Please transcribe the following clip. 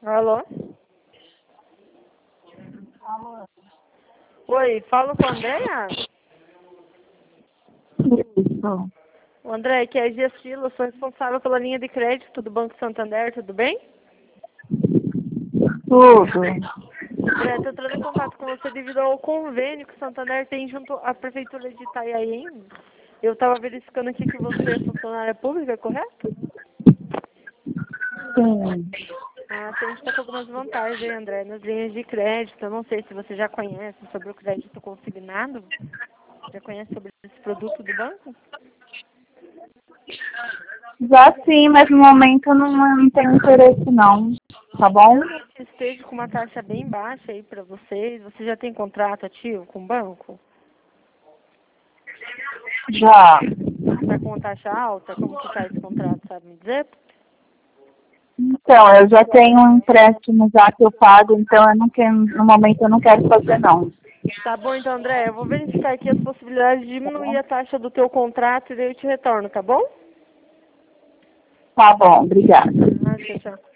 Alô? Alô? Oi, falo com a Andréa? Isso. O André, aqui é a Giacila, sou responsável pela linha de crédito do Banco Santander, tudo bem? Tudo. André, estou entrando em contato com você devido ao convênio que o Santander tem junto à Prefeitura de Itanhaém. Eu estava verificando aqui que você é funcionária pública, correto? Sim. Ah, a gente está com algumas vantagens aí, André, nas linhas de crédito. Eu não sei se você já conhece sobre o crédito consignado. Já conhece sobre esse produto do banco? Já sim, mas no momento eu não tenho interesse não. Tá bom? Mesmo que esteja com uma taxa bem baixa aí para vocês, você já tem contrato ativo com o banco? Já. Está com uma taxa alta? Como que está esse contrato, sabe me dizer? Então, eu já tenho um empréstimo já que eu pago, então eu não quero, no momento eu não quero fazer não. Tá bom então, André, eu vou verificar aqui as possibilidades de Tá diminuir bom? a taxa do teu contrato e daí eu te retorno, tá bom? Tá bom, obrigada. Ah, tchau, tchau.